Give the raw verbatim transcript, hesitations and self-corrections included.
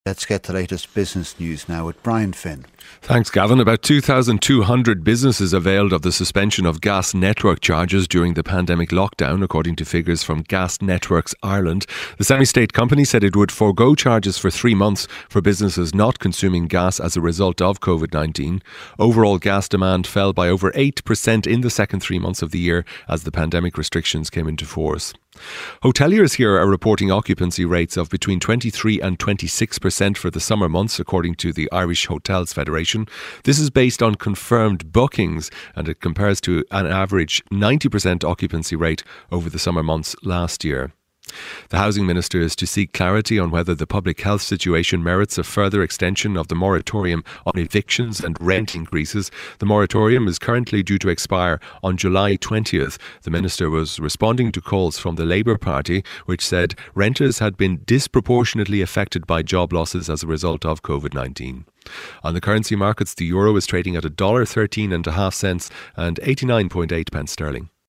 Let's get the latest business news now with Brian Finn. Thanks, Gavin. About two thousand two hundred businesses availed of the suspension of gas network charges during the pandemic lockdown, according to figures from Gas Networks Ireland. The semi-state company said it would forego charges for three months for businesses not consuming gas as a result of covid nineteen. Overall gas demand fell by over eight percent in the second three months of the year as the pandemic restrictions came into force. Hoteliers here are reporting occupancy rates of between twenty-three and twenty-six percent for the summer months, according to the Irish Hotels Federation. This is based on confirmed bookings, and it compares to an average ninety percent occupancy rate over the summer months last year. The Housing Minister is to seek clarity on whether the public health situation merits a further extension of the moratorium on evictions and rent increases. The moratorium is currently due to expire on July twentieth. The Minister was responding to calls from the Labour Party, which said renters had been disproportionately affected by job losses as a result of covid nineteen. On the currency markets, the euro is trading at one dollar thirteen and a half cents and eighty-nine point eight pence sterling.